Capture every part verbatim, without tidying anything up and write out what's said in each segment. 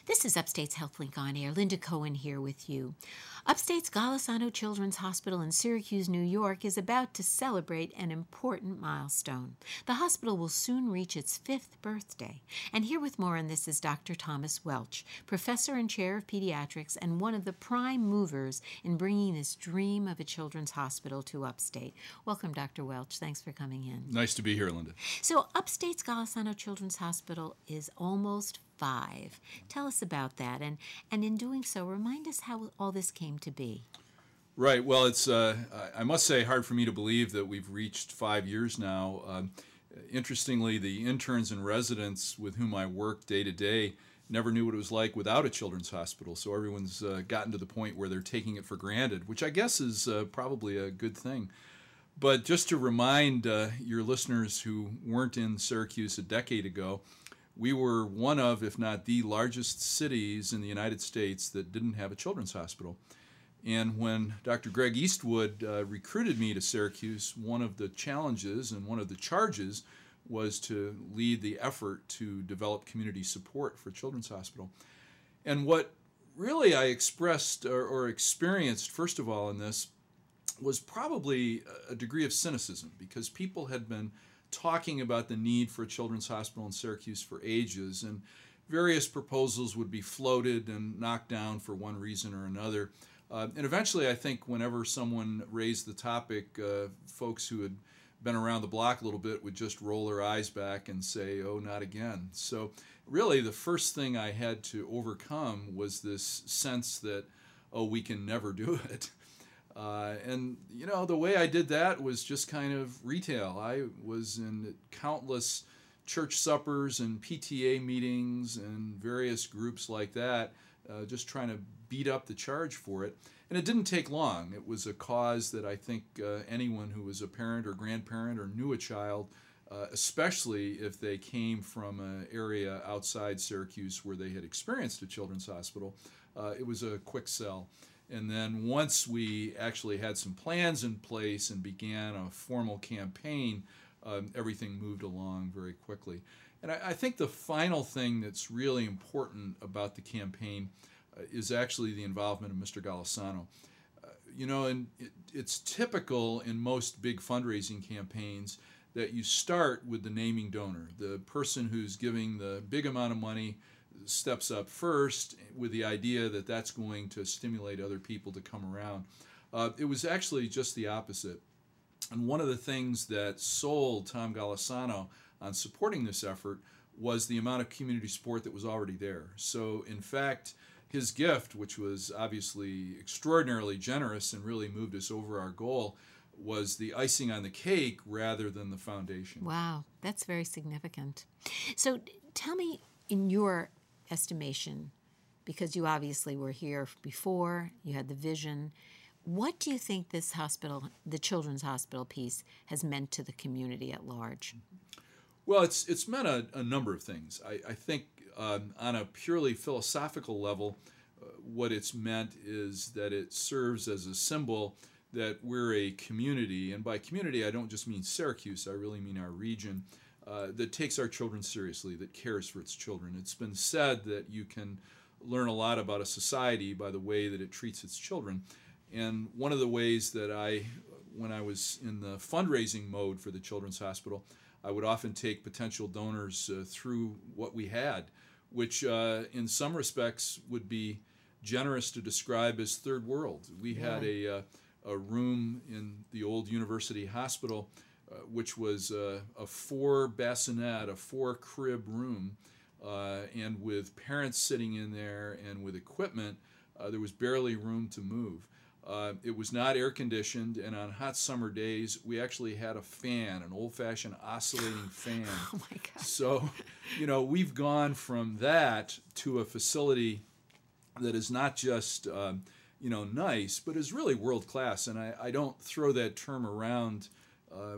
This is Upstate's HealthLink on Air. Linda Cohen here with you. Upstate's Golisano Children's Hospital in Syracuse, New York is about to celebrate an important milestone. The hospital will soon reach its fifth birthday. And here with more on this is Doctor Thomas Welch, professor and chair of pediatrics and one of the prime movers in bringing this dream of a children's hospital to Upstate. Welcome, Doctor Welch. Thanks for coming in. Nice to be here, Linda. So Upstate's Golisano Children's Hospital is almost five. Tell us about that, and, and in doing so, remind us how all this came to be. Right. Well, it's, uh, I must say, hard for me to believe that we've reached five years now. Um, interestingly, the interns and residents with whom I work day to day never knew what it was like without a children's hospital, so everyone's uh, gotten to the point where they're taking it for granted, which I guess is uh, probably a good thing. But just to remind uh, your listeners who weren't in Syracuse a decade ago, we were one of, if not the largest cities in the United States that didn't have a children's hospital. And when Doctor Greg Eastwood uh, recruited me to Syracuse, one of the challenges and one of the charges was to lead the effort to develop community support for a children's hospital. And what really I expressed or, or experienced, first of all, in this was probably a degree of cynicism, because people had been talking about the need for a children's hospital in Syracuse for ages, and various proposals would be floated and knocked down for one reason or another. Uh, and eventually, I think whenever someone raised the topic, uh, folks who had been around the block a little bit would just roll their eyes back and say, oh, not again. So really, the first thing I had to overcome was this sense that, oh, we can never do it. Uh, and, you know, the way I did that was just kind of retail. I was in countless church suppers and P T A meetings and various groups like that, uh, just trying to beat up the charge for it. And it didn't take long. It was a cause that I think uh, anyone who was a parent or grandparent or knew a child, uh, especially if they came from an area outside Syracuse where they had experienced a children's hospital, uh, it was a quick sell. And then once we actually had some plans in place and began a formal campaign, um, everything moved along very quickly. And I, I think the final thing that's really important about the campaign uh, is actually the involvement of Mister Golisano. Uh, you know, and it, it's typical in most big fundraising campaigns that you start with the naming donor, the person who's giving the big amount of money steps up first with the idea that that's going to stimulate other people to come around. Uh, it was actually just the opposite. And one of the things that sold Tom Golisano on supporting this effort was the amount of community support that was already there. So in fact, his gift, which was obviously extraordinarily generous and really moved us over our goal, was the icing on the cake rather than the foundation. Wow, that's very significant. So tell me, in your estimation, because you obviously were here before, you had the vision, what do you think this hospital, the children's hospital piece, has meant to the community at large? Well, it's it's meant a, a number of things. I, I think um, on a purely philosophical level, uh, what it's meant is that it serves as a symbol that we're a community, and by community I don't just mean Syracuse, I really mean our region, Uh, that takes our children seriously, that cares for its children. It's been said that you can learn a lot about a society by the way that it treats its children. And one of the ways that I, when I was in the fundraising mode for the Children's Hospital, I would often take potential donors uh, through what we had, which uh, in some respects would be generous to describe as third world. We yeah. had a, uh, a room in the old University Hospital Uh, which was uh, a four bassinet, a four crib room, uh, and with parents sitting in there and with equipment, uh, there was barely room to move. Uh, it was not air conditioned, and on hot summer days, we actually had a fan, an old-fashioned oscillating fan. Oh my God. So, you know, we've gone from that to a facility that is not just, um, you know, nice, but is really world-class, and I, I don't throw that term around Uh,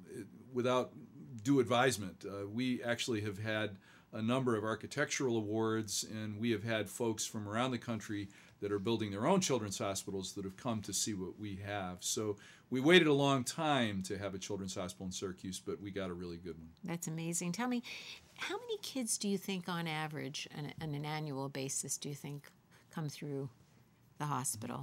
without due advisement. Uh, we actually have had a number of architectural awards, and we have had folks from around the country that are building their own children's hospitals that have come to see what we have. So we waited a long time to have a children's hospital in Syracuse, but we got a really good one. That's amazing. Tell me, How many kids do you think, on average, on, on an annual basis, do you think come through the hospital?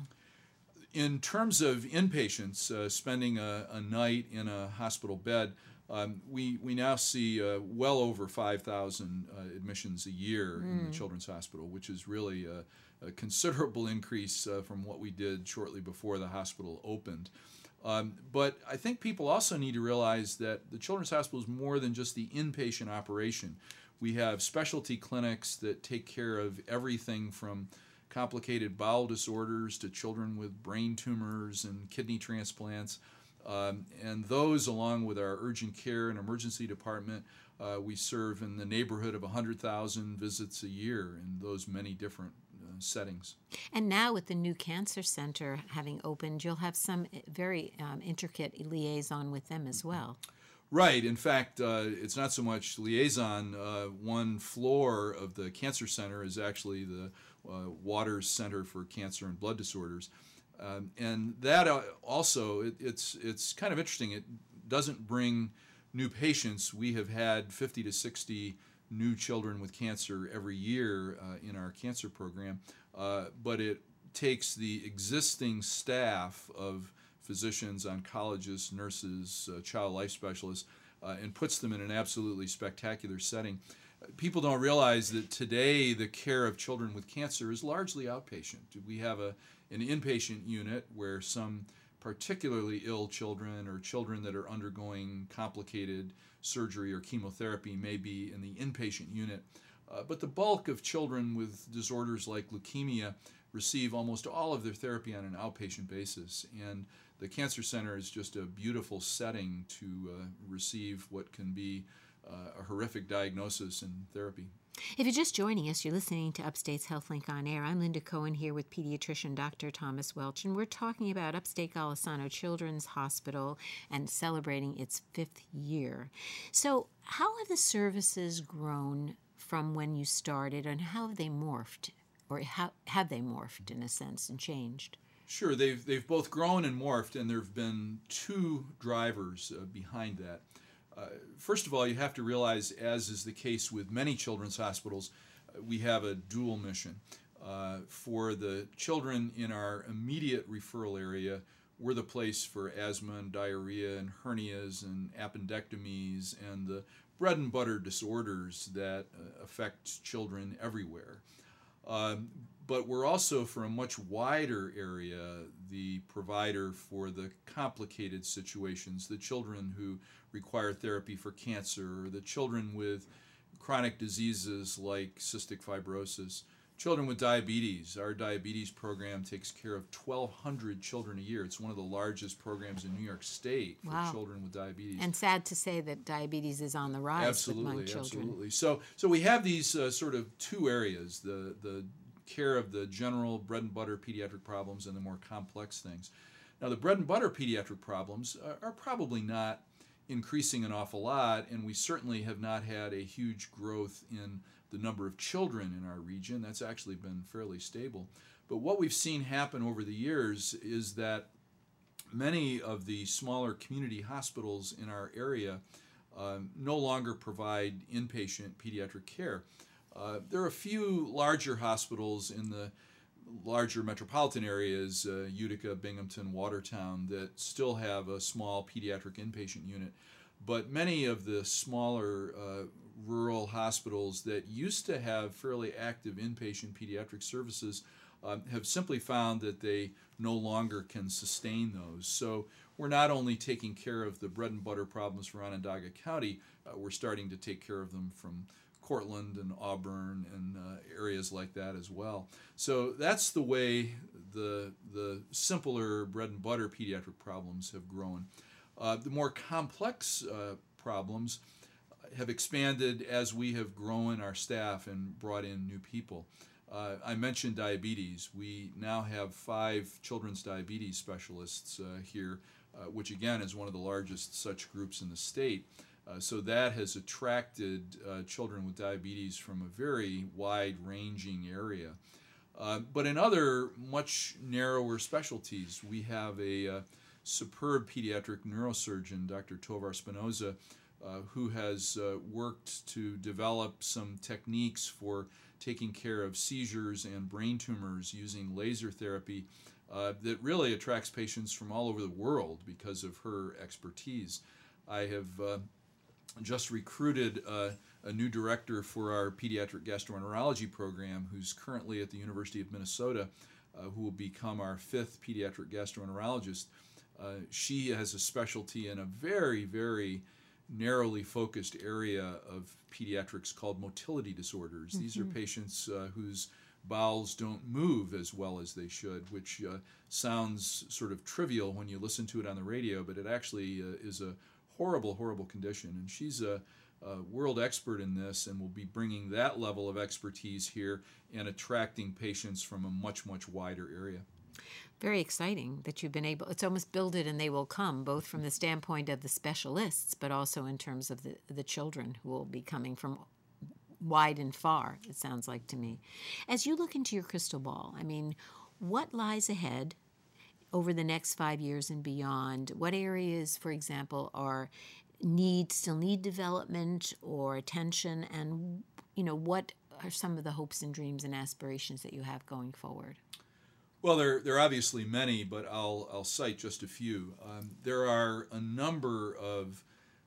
In terms of inpatients uh, spending a, a night in a hospital bed, um, we, we now see uh, well over five thousand uh, admissions a year mm. in the Children's Hospital, which is really a, a considerable increase uh, from what we did shortly before the hospital opened. Um, but I think people also need to realize that the Children's Hospital is more than just the inpatient operation. We have specialty clinics that take care of everything from complicated bowel disorders to children with brain tumors and kidney transplants. Um, and those, along with our urgent care and emergency department, uh, we serve in the neighborhood of one hundred thousand visits a year in those many different uh, settings. And now with the new cancer center having opened, you'll have some very um, intricate liaison with them as well. Right. In fact, uh, it's not so much liaison. Uh, one floor of the cancer center is actually the uh, Waters Center for Cancer and Blood Disorders. Um, and that uh, also, it, it's it's kind of interesting. It doesn't bring new patients. We have had fifty to sixty new children with cancer every year uh, in our cancer program, uh, but it takes the existing staff of physicians, oncologists, nurses, uh, child life specialists, uh, and puts them in an absolutely spectacular setting. People don't realize that today the care of children with cancer is largely outpatient. We have a an inpatient unit where some particularly ill children or children that are undergoing complicated surgery or chemotherapy may be in the inpatient unit. Uh, but the bulk of children with disorders like leukemia receive almost all of their therapy on an outpatient basis. And the Cancer Center is just a beautiful setting to uh, receive what can be uh, a horrific diagnosis and therapy. If you're just joining us, you're listening to Upstate's HealthLink on Air. I'm Linda Cohen here with pediatrician Doctor Thomas Welch, and we're talking about Upstate Golisano Children's Hospital and celebrating its fifth year. So how have the services grown from when you started, and how have they morphed, or how have they morphed in a sense and changed? Sure, they've, they've both grown and morphed, and there have been two drivers uh, behind that. Uh, first of all, you have to realize, as is the case with many children's hospitals, uh, we have a dual mission. Uh, for the children in our immediate referral area, we're the place for asthma and diarrhea and hernias and appendectomies and the bread and butter disorders that uh, affect children everywhere. Um, but we're also, for a much wider area, the provider for the complicated situations, the children who require therapy for cancer, or the children with chronic diseases like cystic fibrosis, children with diabetes. Our diabetes program takes care of twelve hundred children a year. It's one of the largest programs in New York State for wow. children with diabetes. And sad to say that diabetes is on the rise absolutely, among children. Absolutely. So, so we have these uh, sort of two areas, the, the care of the general bread and butter pediatric problems and the more complex things. Now, the bread and butter pediatric problems are, are probably not increasing an awful lot, and we certainly have not had a huge growth in the number of children in our region. That's actually been fairly stable. But what we've seen happen over the years is that many of the smaller community hospitals in our area um, no longer provide inpatient pediatric care. Uh, there are a few larger hospitals in the larger metropolitan areas, uh, Utica, Binghamton, Watertown, that still have a small pediatric inpatient unit. But many of the smaller uh, rural hospitals that used to have fairly active inpatient pediatric services um, have simply found that they no longer can sustain those. So we're not only taking care of the bread and butter problems for Onondaga County, uh, we're starting to take care of them from Cortland and Auburn and uh, areas like that as well. So that's the way the, the simpler bread and butter pediatric problems have grown. Uh, the more complex uh, problems have expanded as we have grown our staff and brought in new people. Uh, I mentioned diabetes. We now have five children's diabetes specialists uh, here, uh, which again is one of the largest such groups in the state. Uh, so that has attracted uh, children with diabetes from a very wide-ranging area. Uh, but in other much narrower specialties, we have a uh, superb pediatric neurosurgeon, Doctor Tovar Spinoza, uh, who has uh, worked to develop some techniques for taking care of seizures and brain tumors using laser therapy uh, that really attracts patients from all over the world because of her expertise. I have uh, just recruited uh, a new director for our pediatric gastroenterology program who's currently at the University of Minnesota, uh, who will become our fifth pediatric gastroenterologist. Uh, she has a specialty in a very, very narrowly focused area of pediatrics called motility disorders. Mm-hmm. These are patients uh, whose bowels don't move as well as they should, which uh, sounds sort of trivial when you listen to it on the radio, but it actually uh, is a horrible, horrible condition. And she's a, a world expert in this and will be bringing that level of expertise here and attracting patients from a much, much wider area. Very exciting that you've been able, it's almost build it and they will come, both from the standpoint of the specialists, but also in terms of the, the children who will be coming from wide and far, it sounds like to me. As you look into your crystal ball, I mean, what lies ahead over the next five years and beyond? What areas, for example, are need, still need development or attention? And, you know, what are some of the hopes and dreams and aspirations that you have going forward? Well, there, there are obviously many, but I'll, I'll cite just a few. Um, there are a number of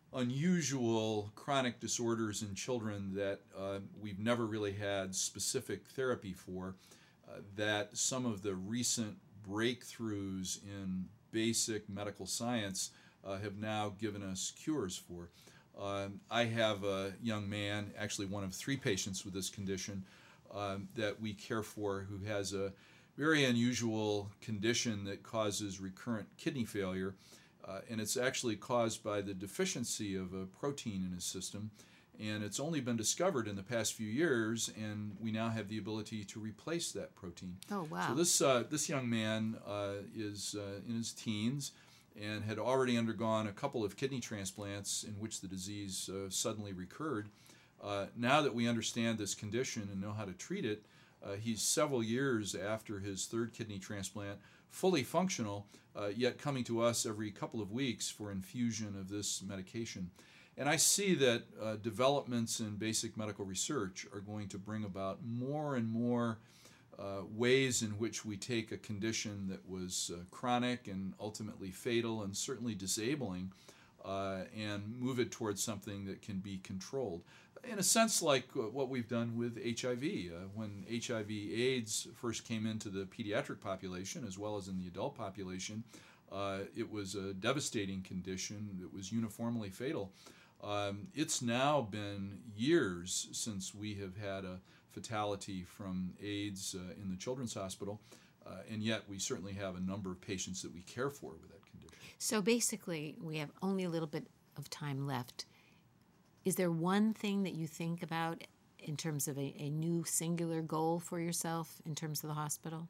unusual chronic disorders in children that uh, we've never really had specific therapy for, uh, that some of the recent breakthroughs in basic medical science uh, have now given us cures for. Um, I have a young man, actually one of three patients with this condition, um, that we care for who has a very unusual condition that causes recurrent kidney failure, uh, and it's actually caused by the deficiency of a protein in his system, and it's only been discovered in the past few years, and we now have the ability to replace that protein. Oh, wow. So this, uh, this young man uh, is uh, in his teens and had already undergone a couple of kidney transplants in which the disease uh, suddenly recurred. Uh, now that we understand this condition and know how to treat it, Uh, he's several years after his third kidney transplant, fully functional, uh, yet coming to us every couple of weeks for infusion of this medication. And I see that uh, developments in basic medical research are going to bring about more and more uh, ways in which we take a condition that was uh, chronic and ultimately fatal and certainly disabling uh, and move it towards something that can be controlled. In a sense, like uh, what we've done with H I V. Uh, when H I V AIDS first came into the pediatric population as well as in the adult population, uh, it was a devastating condition. It was uniformly fatal. Um, it's now been years since we have had a fatality from AIDS uh, in the Children's Hospital, uh, and yet we certainly have a number of patients that we care for with that condition. So basically, we have only a little bit of time left. Is there one thing that you think about in terms of a, a new singular goal for yourself in terms of the hospital?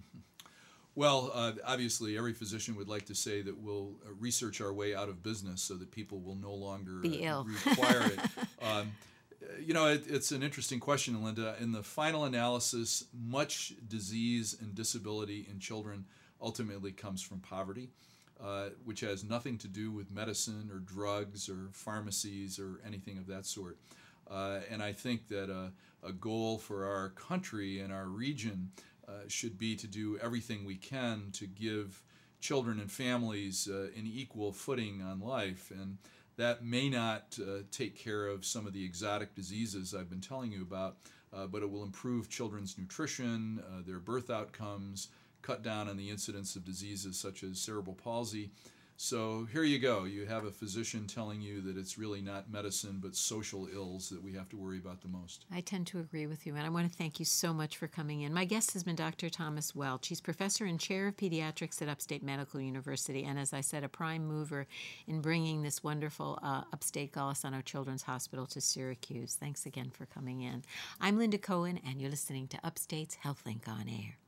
Well, uh, obviously, every physician would like to say that we'll uh, research our way out of business so that people will no longer be uh, ill. require it. Um, you know, it, it's an interesting question, Linda. In the final analysis, much disease and disability in children ultimately comes from poverty. Uh, which has nothing to do with medicine or drugs or pharmacies or anything of that sort. Uh, and I think that a, a goal for our country and our region uh, should be to do everything we can to give children and families uh, an equal footing on life. And that may not uh, take care of some of the exotic diseases I've been telling you about, uh, but it will improve children's nutrition, uh, their birth outcomes, cut down on the incidence of diseases such as cerebral palsy. So here you go. You have a physician telling you that it's really not medicine but social ills that we have to worry about the most. I tend to agree with you, and I want to thank you so much for coming in. My guest has been Doctor Thomas Welch. He's professor and chair of pediatrics at Upstate Medical University, and as I said, a prime mover in bringing this wonderful uh, Upstate Golisano Children's Hospital to Syracuse. Thanks again for coming in. I'm Linda Cohen, and you're listening to Upstate's HealthLink on Air.